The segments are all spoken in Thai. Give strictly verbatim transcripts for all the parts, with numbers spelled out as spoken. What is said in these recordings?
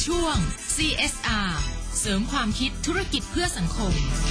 ช่วง ซี เอส อาร์ เสริมความคิดธุรกิจเพื่อสังคม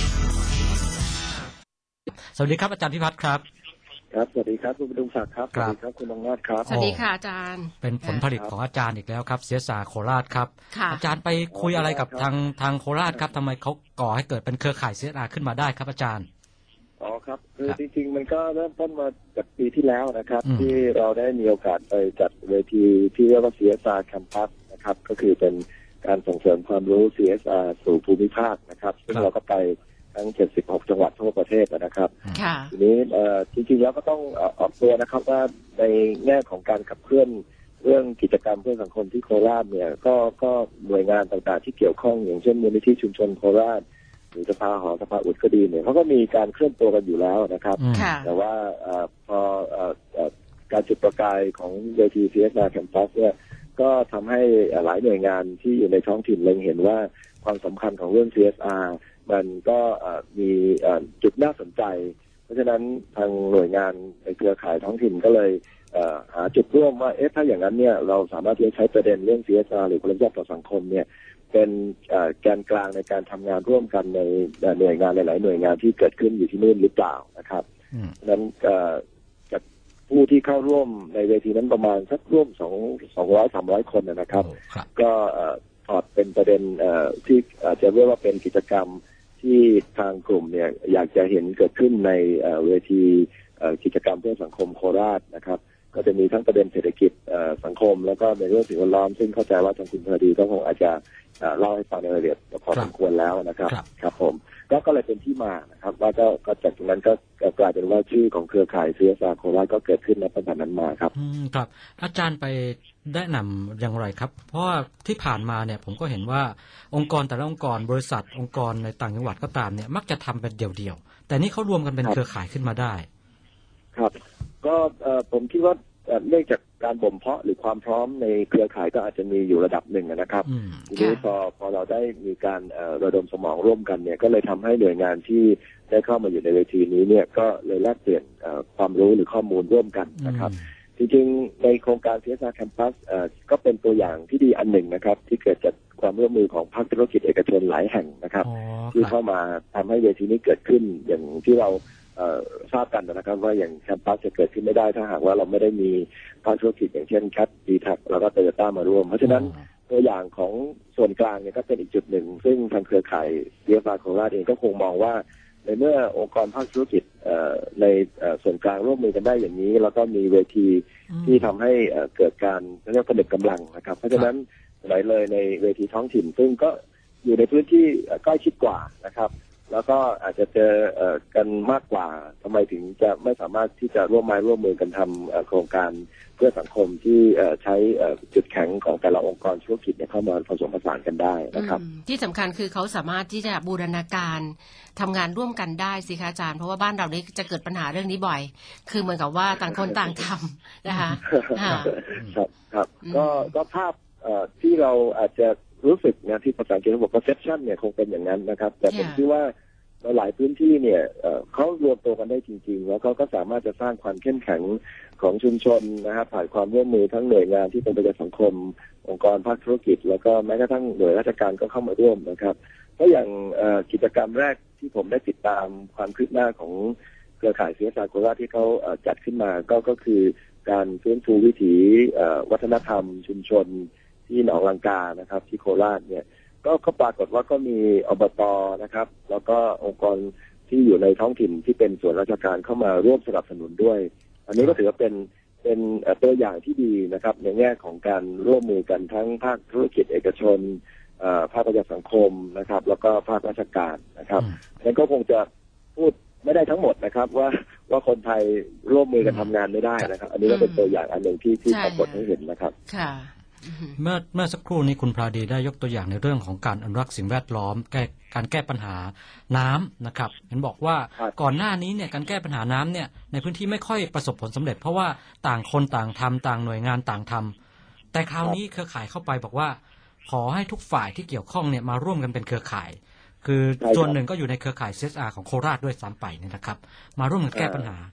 สวัสดีครับอาจารย์พิพัฒน์ครับครับสวัสดีครับคุณประดุงศักดิ์ครับสวัสดีครับคุณองค์นาถครับสวัสดีค่ะอาจารย์เป็นผลผลิตของอาจารย์อีกแล้วครับเสียสาโคราชครับอาจารย์ไปคุยอะไรกับทางทางโคราชครับทำไมเขาก่อให้เกิดเป็นเครือข่าย ซี เอส อาร์ ขึ้นมาได้ครับอาจารย์อ๋อครับคือจริงๆมันก็เริ่มต้นมาจากปีที่แล้วนะครับที่เราได้มีโอกาสไปจัดเวทีที่เรียกว่า ซี เอส อาร์ Campus นะครับก็คือเป็นการส่งเสริมความรู้ ซี เอส อาร์ สู่ภูมิภาคนะครับซึ่งเราก็ไปทั้งเจ็ดสิบหกจังหวัดทั่วประเทศนะครับทีนี้จริงๆแล้วก็ต้องออกตัวนะครับว่าในแง่ของการขับเคลื่อนเรื่องกิจกรรมเพื่อสังคมที่โคราชเนี่ยก็ก็หน่วยงานต่างๆที่เกี่ยวข้องอย่างเช่นมูลนิธิชุมชนโคราชหรือสภาหอสภาอุดก็ดีเนี่ยเขาก็มีการเคลื่อนตัวกันอยู่แล้วนะครับแต่ว่าพอการจุดประกายของเวที ซี เอส อาร์ Campus เนี่ยก็ทำให้หลายหน่วยงานที่อยู่ในท้องถิ่นเล็งเห็นว่าความสำคัญของเรื่อง ซี เอส อาร์ มันก็มีจุดน่าสนใจเพราะฉะนั้นทางหน่วยงานในเครือข่ายท้องถิ่นก็เลยหาจุดร่วมว่าเอ๊ะถ้าอย่างนั้นเนี่ยเราสามารถที่จะใช้ประเด็นเรื่อง ซี เอส อาร์ หรือคุณภาพต่อสังคมเนี่ยเป็นแกนกลางในการทำงานร่วมกันในหน่วยงานหลายๆหน่วยงานที่เกิดขึ้นอยู่ที่นู่นหรือเปล่านะครับนั้นจากผู้ที่เข้าร่วมในเวทีนั้นประมาณสักร่วมสองสองร้อยสามร้อยคนนะครับก็ถอดเป็นประเด็นที่จะเรียกว่าเป็นกิจกรรมที่ทางกลุ่มเนี่ยอยากจะเห็นเกิดขึ้นในเวทีกิจกรรมเพื่อสังคมโคราชนะครับก็จะมีทั้งประเด็นเศรษฐกิจสังคมแล้วก็ในเรื่องสิ่งแวดล้อมซึ่งเข้าใจว่าทางคุณพอดีก็คงอาจจะเล่าให้ฟังในรายละเอียดพอสมควรแล้วนะครับครับผมก็ก็เลยเป็นที่มานะครับว่าก็ก็จากตรงนั้นก็กลายเป็นว่าชื่อของเครือข่าย ซี เอส อาร์ โคราชก็เกิดขึ้นในปัจจุบันนั้นมาครับอืมครับอาจารย์ไปแนะนำอย่างไรครับเพราะว่าที่ผ่านมาเนี่ยผมก็เห็นว่าองค์กรแต่ละองค์กรบริษัทองค์กรในต่างจังหวัดก็ตามเนี่ยมักจะทำเป็นเดี่ยวๆแต่นี่เขารวมกันเป็นเครือข่ายขึ้นมาได้ครับก็ผมคิดว่าเนื่องจากการบ่มเพาะหรือความพร้อมในเครือข่ายก็อาจจะมีอยู่ระดับหนึ่งนะครับทีนี้พอพอเราได้มีการระดมสมองร่วมกันเนี่ยก็เลยทำให้หน่วยงานที่ได้เข้ามาอยู่ในเวทีนี้เนี่ยก็เลยแลกเปลี่ยนความรู้หรือข้อมูลร่วมกันนะครับจริงๆในโครงการ ซี เอส อาร์ Campus ก็เป็นตัวอย่างที่ดีอันหนึ่งนะครับที่เกิดจากความร่วมมือของภาคธุรกิจเอกชนหลายแห่งนะครับที่เข้ามาทำให้เวทีนี้เกิดขึ้นอย่างที่เราทราบกันนะครับว่าอย่างแคมปัสจะเกิดขึ้นไม่ได้ถ้าหากว่าเราไม่ได้มีภาคธุรกิจอย่างเช่นแคทดีแท็กแล้วก็โตโยต้ามาร่วมเพราะฉะนั้นตัวอย่างของส่วนกลางเนี่ยก็เป็นอีกจุดหนึ่งซึ่งทางเครือข่ายเดียฟาโคราชเองก็คงมองว่าในเมื่อองค์กรภาคธุรกิจในส่วนกลางร่วมมือกันได้อย่างนี้แล้วก็มีเวทีที่ทำให้เกิดการเรียกผนึกกำลังนะครับเพราะฉะนั้นไหลเลยในเวทีท้องถิ่นซึ่งก็อยู่ในพื้นที่ใกล้ชิดกว่านะครับแล้วก็อาจจะเจอกันมากกว่าทำไมถึงจะไม่สามารถที่จะร่วมไม้ร่วมมือกันทำโครงการเพื่อสังคมที่ใช้จุดแข็งของแต่ละองค์กรธุรกิจเข้ามาผสมผสานกันได้นะครับที่สำคัญคือเขาสามารถที่จะบูรณาการทำงานร่วมกันได้สิคะอาจารย์เพราะว่าบ้านเรานี้จะเกิดปัญหาเรื่องนี้บ่อยคือเหมือนกับว่าต่างคนต่างทำนะคะครับครับก็ก็ภาพที่เราอาจจะรู้สึกนะที่ภาษาอังกฤษเขาบอก perception เนี่ยคงเป็นอย่างนั้นนะครับแต่ผมคิดว่าหลายพื้นที่เนี่ยเขารวมตัวกันได้จริงๆแล้วเขาก็สามารถจะสร้างความเข้มแข็งของชุมชนนะครับผ่านความร่วมมือทั้งหน่วยงานที่เป็นประชาสังคมองค์กรภาคธุรกิจแล้วก็แม้กระทั่งหน่วยราชการก็เข้ามาร่วมนะครับก็อย่างกิจกรรมแรกที่ผมได้ติดตามความคืบหน้าของเครือข่าย ซี เอส อาร์ โคราชที่เขาจัดขึ้นมาก็ก็คือการฟื้นฟูวิถีวัฒนธรรมชุมชนที่หนองลังกานะครับที่โคราชเนี่ยก็ก็ปรากฏว่าก็มีอบต.นะครับแล้วก็องค์กรที่อยู่ในท้องถิ่นที่เป็นส่วนราชการเข้ามาร่วมสนับสนุนด้วยอันนี้ก็ถือว่าเป็นเป็นตัวอย่างที่ดีนะครับในแง่ของการร่วมมือกันทั้งภาคธุรกิจเอกชนภาคประชาสังคมนะครับแล้วก็ภาคราชการนะครับนั่นก็คงจะพูดไม่ได้ทั้งหมดนะครับว่าว่าคนไทยร่วมมือกันทำงานไม่ได้นะครับอันนี้ก็เป็นตัวอย่างอันหนึ่งที่ที่ปรากฏให้เห็นนะครับเมื่อเมื่อสักครู่นี้คุณพราดีได้ยกตัวอย่างในเรื่องของการอนุรักษ์สิ่งแวดล้อมแก้การแก้ปัญหาน้ำนะครับเห็นบอกว่าก่อนหน้านี้เนี่ยการแก้ปัญหาน้ำเนี่ยในพื้นที่ไม่ค่อยประสบผลสำเร็จเพราะว่าต่างคนต่างทำต่างหน่วยงานต่างทำแต่คราวนี้เครือข่ายเข้าไปบอกว่าขอให้ทุกฝ่ายที่เกี่ยวข้องเนี่ยมาร่วมกันเป็นเครือข่ายคือส่วนหนึ่งก็อยู่ในเครือข่าย ซี เอส อาร์ ของโคราชด้วยซ้ำไปเนี่ยนะครับมาร่วมกันแก้ปัญหา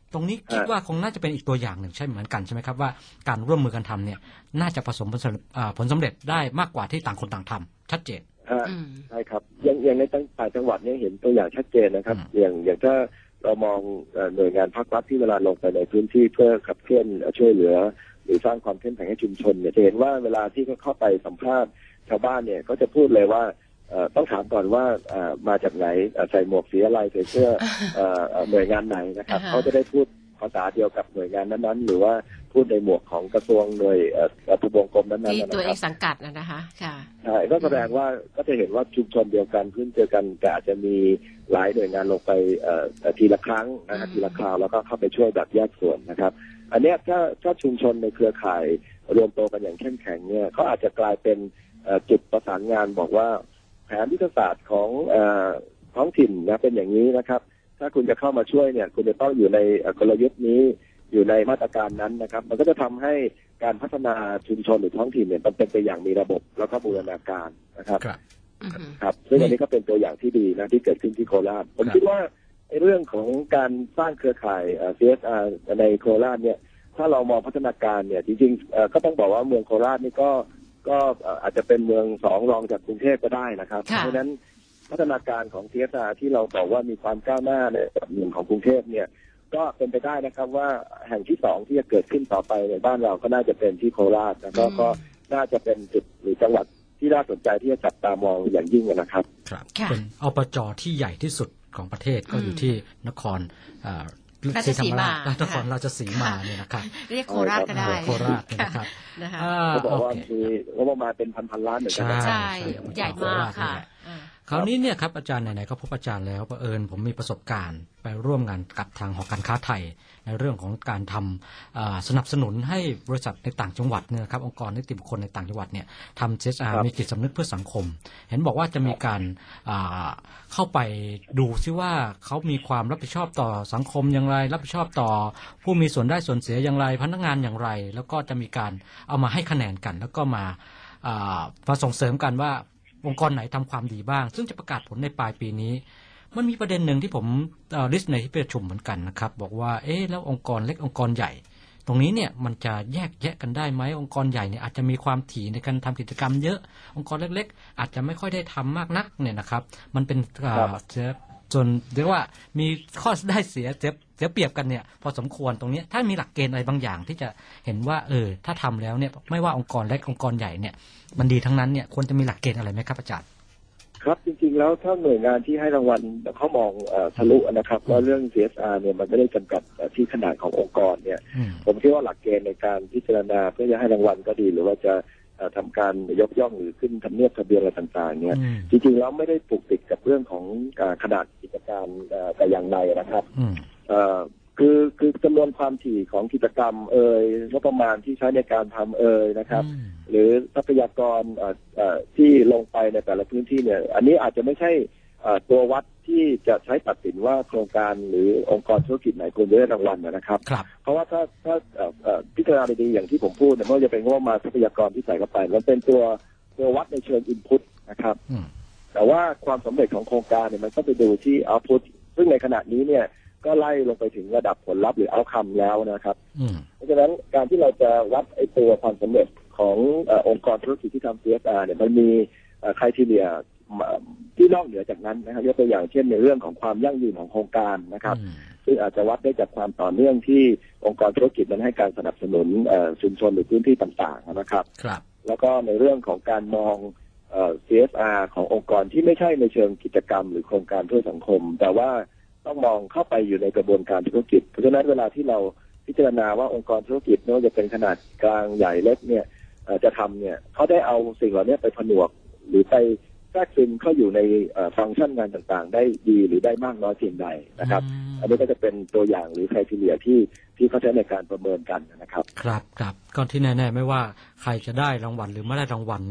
ตรงนี้คิดว่าคงน่าจะเป็นอีกตัวอย่างหนึ่งใช่เหมือนกันใช่ไหมครับว่าการร่วมมือกันทำเนี่ยน่าจะประสบผลผลสำเร็จได้มากกว่าที่ต่างคนต่างทำชัดเจนใช่ครับอย่างอย่างในต่างจังหวัดเนี่ยเห็นตัวอย่างชัดเจนนะครับอย่างอย่างถ้าเรามองหน่วยงานภาครัฐที่เวลาลงไปในพื้นที่เพื่อขับเคลื่อนช่วยเหลือหรือสร้างความเข้มแข็งให้ชุมชนเนี่ยจะเห็นว่าเวลาที่เขาเข้าไปสัมภาษณ์ชาวบ้านเนี่ยเขาจะพูดเลยว่าต้องถามก่อนว่ามาจากไหนใส่หมวกสีอะไรใส่เสื้อหน่วยงานไหนนะครับเขาจะได้พูดภาษาเดียวกับหน่วยงานนั้นๆหรือว่าพูดในหมวกของกระทรวงหน่วยทบวงกรมนั้นๆที่ตัวเองสังกัดนะคะค่ะใช่ก็แสดงว่าก็จะเห็นว่าชุมชนเดียวกันพื้นเจอกันแต่อาจจะมีหลายหน่วยงานลงไปทีละครั้งนะครับทีละคราวแล้วก็เข้าไปช่วยแบบแยกส่วนนะครับอันนี้ถ้าถ้าชุมชนในเครือข่ายรวมตัวกันอย่างเข้มแข็งเนี่ยเขาอาจจะกลายเป็นจุดประสานงานบอกว่าแผนยุทธศาสตร์ของท้องถิ่นนะเป็นอย่างนี้นะครับถ้าคุณจะเข้ามาช่วยเนี่ยคุณจะต้องอยู่ในกลยุทธ์นี้อยู่ในมาตรการนั้นนะครับมันก็จะทำให้การพัฒนาชุมชนหรือท้องถิ่นเนี่ยมันเป็นไปอย่างมีระบบแล้วก็บูรณาการนะครับครับซึ่งอันนี้ก็เป็นตัวอย่างที่ดีนะที่เกิดขึ้นที่โคราชผมคิดว่าในเรื่องของการสร้างเครือข่าย ซี เอส อาร์ ในโคราชเนี่ยถ้าเรามองพัฒนาการเนี่ยจริงๆก็ต้องบอกว่าเมืองโคราชนี่ก็ก็อาจจะเป็นเมืองสองรองจากกรุงเทพก็ได้นะครับเพราะฉะนั้นพัฒนาการของ ซี เอส อาร์ ที่เราบอกว่ามีความก้าวหน้าในระดับหนึ่งของกรุงเทพเนี่ยก็เป็นไปได้นะครับว่าแห่งที่สองที่จะเกิดขึ้นต่อไปในบ้านเราก็น่าจะเป็นที่โคราชแล้วก็ก็น่าจะเป็นจุดหรือจังหวัดที่น่าสนใจที่จะจับตามองอย่างยิ่งนะครับครับเป็นอปจที่ใหญ่ที่สุดของประเทศก็อยู่ที่นครราชสีมานครราชสีมาเนี่ยนะครับเรียกโคราชก็ได้โคราชนะครับเขาบอกว่ามีงบประมาณเป็นพันๆล้านเหมือนกันใช่ใหญ่มากค่ะคราวนี้เนี่ยครับอาจารย์ไหนๆก็พบอาจารย์แล้วเผอิญผมมีประสบการณ์ไปร่วมงานกับทางหอการค้าไทยในเรื่องของการทำสนับสนุนให้บริษัทในต่างจังหวัดเนี่ยครับองค์กรนิติบุคคลในต่างจังหวัดเนี่ยทำ ซี เอส อาร์ มีจิตสำนึกเพื่อสังคมเห็นบอกว่าจะมีการเข้าไปดูซิว่าเขามีความรับผิดชอบต่อสังคมอย่างไรรับผิดชอบต่อผู้มีส่วนได้ส่วนเสียอย่างไรพนักงานอย่างไรแล้วก็จะมีการเอามาให้คะแนนกันแล้วก็มามาส่งเสริมกันว่าองค์กรไหนทำความดีบ้างซึ่งจะประกาศผลในปลายปีนี้มันมีประเด็นหนึ่งที่ผมลิสต์ในที่ประชุมเหมือนกันนะครับบอกว่าเอ๊ะแล้วองค์กรเล็กองค์กรใหญ่ตรงนี้เนี่ยมันจะแยกแยะกันได้ไหมองค์กรใหญ่เนี่ยอาจจะมีความถี่ในการทำกิจกรรมเยอะองค์กรเล็กๆอาจจะไม่ค่อยได้ทำมากนักเนี่ยนะครับมันเป็นจนเรียกว่ามีข้อได้เสียเสียเสียเปรียบกันเนี่ยพอสมควรตรงนี้ถ้ามีหลักเกณฑ์อะไรบางอย่างที่จะเห็นว่าเออถ้าทำแล้วเนี่ยไม่ว่าองค์กรเล็กองค์กรใหญ่เนี่ยมันดีทั้งนั้นเนี่ยควรจะมีหลักเกณฑ์อะไรไหมครับอาจารย์ครับจริงๆแล้วถ้าหน่วยงานที่ให้รางวัลเขามองทะลุนะครับว่าเรื่อง ซี เอส อาร์ เนี่ยมันไม่ได้จำกัดที่ขนาดขององค์กรเนี่ยผมคิดว่าหลักเกณฑ์ในการพิจารณาเพื่อจะให้รางวัลก็ดีหรือว่าจะทำการยกย่องหรือขึ้นทำเนียบทะเบียนอะไรต่างๆเนี่ยจริงๆแล้วไม่ได้ผูกติดกับเรื่องของขนาดกิจการแต่อย่างใดนะครับคือคือจำนวนความถี่ของกิจกรรมเอ่ยงบประมาณที่ใช้ในการทำเอ่ยนะครับหรือทรัพยากรที่ลงไปในแต่ละพื้นที่เนี่ยอันนี้อาจจะไม่ใช่ตัววัดที่จะใช้ตัดสินว่าโครงการหรือองค์กรธุรกิจไหนควรจะได้รางวัลนะครับเพราะว่าถ้าถ้าพิจารณาดีๆอย่างที่ผมพูดเนี่ยไม่ว่าจะเป็นงบประมาณทรัพยากรที่ใส่เข้าไปมันเป็นตัวตัววัดในเชิงอินพุตนะครับแต่ว่าความสำเร็จของโครงการเนี่ยมันก็ไปดูที่เอาท์พุตซึ่งในขณะนี้เนี่ยก็ไล่ลงไปถึงระดับผลลัพธ์หรือเอาท์คัมแล้วนะครับเพราะฉะนั้นการที่เราจะวัดไอ้ตัวความสำเร็จขององค์กรธุรกิจที่ทำ ซี เอส อาร์ เนี่ยมันมีไครทีเรียที่นอกเหนือจากนั้นนะครับยกตัวอย่างเช่นในเรื่องของความยั่งยืนของโครงการนะครับซึ่งอาจจะวัดได้จากความต่อเนื่องที่องค์กรธุรกิจนั้นให้การสนับสนุนชุมชนหรือพื้นที่ต่างๆนะครับแล้วก็ในเรื่องของการมอง ซี เอส อาร์ ขององค์กรที่ไม่ใช่ในเชิงกิจกรรมหรือโครงการเพื่อสังคมแต่ว่าต้องมองเข้าไปอยู่ในกระบวนการธุรกิจเพราะฉะนั้นเวลาที่เราพิจารณาว่าองค์กรธุรกิจไม่ว่าจะเป็นขนาดกลางใหญ่เล็กเนี่ยจะทำเนี่ยเขาได้เอาสิ่งเหล่านี้ไปผนวกหรือไปแทรกซึมเข้าอยู่ในฟังก์ชันงานต่างๆได้ดีหรือได้มากน้อยเพียงใดนะครับอันนี้ก็จะเป็นตัวอย่างหรือไครทีเรียที่ที่เขาใช้ในการประเมินกันนะครับครับครับก่อนที่แน่ๆไม่ว่าใครจะได้รางวัลหรือไม่ได้รางวัลเนี่ยถ้า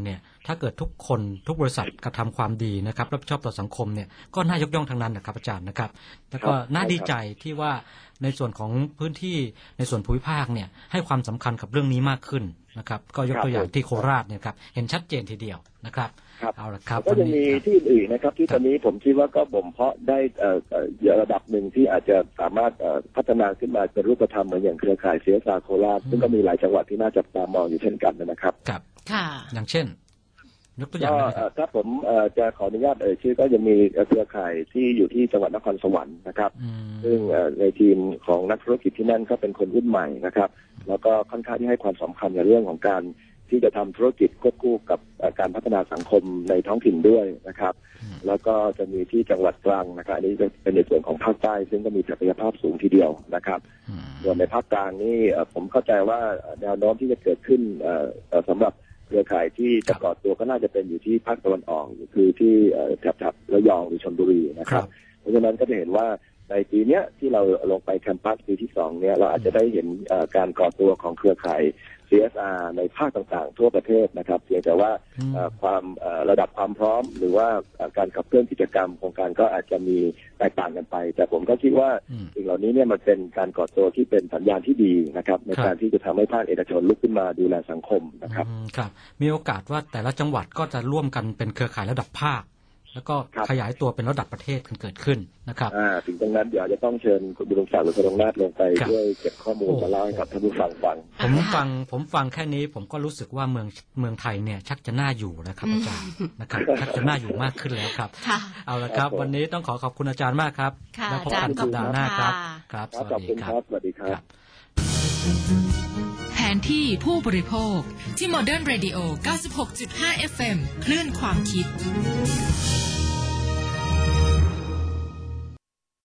ถ้าเกิดทุกคนทุกบริษัทกระทำความดีนะครับรับผิดชอบต่อสังคมเนี่ยก็น่ายกย่องทั้งนั้นนะครับอาจารย์นะครับแล้วก็น่าดีใจที่ว่าในส่วนของพื้นที่ในส่วนภูมิภาคเนี่ยให้ความสำคัญกับเรื่องนี้มากขึ้นนะครับก็ยกตัวอย่างที่โคราชเนี่ยครับเห็นชัดเจนทีเดียวนะครับเอาละครับก็จะมีที่อื่นนะครับที่ตอนนี้ผมคิดว่าก็บ่มเพาะได้ระดับหนึ่งที่อาจจะสามารถพัฒนาขึ้นมาเป็นรูปธรรมเหมือนอย่างเครือข่าย ซี เอส อาร์ โคราชซึ่งก็มีหลายจังหวัดที่น่าจับตามองอยู่เช่นกันนะครับครับค่ะอย่างเช่นยกตัวอย่างนะครับถ้าผมจะขออนุญาตเอ่ยชื่อก็จะมีเครือข่ายที่อยู่ที่จังหวัดนครสวรรค์นะครับซึ่งในทีมของนักธุรกิจที่นั่นก็เป็นคนรุ่นใหม่นะครับแล้วก็ค่อนข้างที่ให้ความสำคัญในเรื่องของการที่จะทำธุรกิจควบคู่กับการพัฒนาสังคมในท้องถิ่นด้วยนะครับแล้วก็จะมีที่จังหวัดตรังนะครับอันนี้จะเป็นในส่วนของภาคใต้ซึ่งก็มีศักยภาพสูงทีเดียวนะครับส่วนในภาคกลางนี่ผมเข้าใจว่าแนวโน้มที่จะเกิดขึ้นสำหรับเครือข่ายที่จะก่อตัวก็น่าจะเป็นอยู่ที่ภาคตะวันออกคือที่แถบๆระยองหรือชลบุรีนะครับเพราะฉะนั้นก็จะเห็นว่าในปีนี้ที่เราลงไปแคมปัสปีที่สองเนี่ยเราอาจจะได้เห็นการก่อตัวของเครือข่าย ซี เอส อาร์ ในภาคต่างๆทั่วประเทศนะครับเพียงแต่ว่าความระดับความพร้อมหรือว่าการขับเคลื่อนกิจกรรมโครงการก็อาจจะมีแตกต่างกันไปแต่ผมก็คิดว่าสิ่งเหล่านี้เนี่ยมันเป็นการก่อตัวที่เป็นสัญญาณที่ดีนะครับในการที่จะทำให้ภาคเอกชนลุกขึ้นมาดูแลสังคมนะครับครับมีโอกาสว่าแต่ละจังหวัดก็จะร่วมกันเป็นเครือข่ายระดับภาคแล้วก็ขยายตัวเป็นระดับประเทศกันเกิดขึ้นนะครับอ่าถึงตรงนั้นเดี๋ยวจะต้องเชิญคุณบุญศักดิ์หรือคุณธงนาถลงไปด้วยเก็บข้อมูลมาเล่าให้กับท่านผู้ฟังฟังผมฟังผมฟังแค่นี้ผมก็รู้สึกว่าเมืองเมืองไทยเนี่ยชักจะน่าอยู่นะครับอาจารย์นะครับชักจะน่าอยู่มากขึ้นแล้วครับเอาละครับวันนี้ต้องขอขอบคุณอาจารย์มากครับแล้วพบกันสัปดาห์หน้าครับครับสวัสดีครับสวัสดีครับแผนที่ผู้บริโภคที่ Modern Radio เก้าสิบหกจุดห้า เอฟ เอ็ม คลื่นความคิด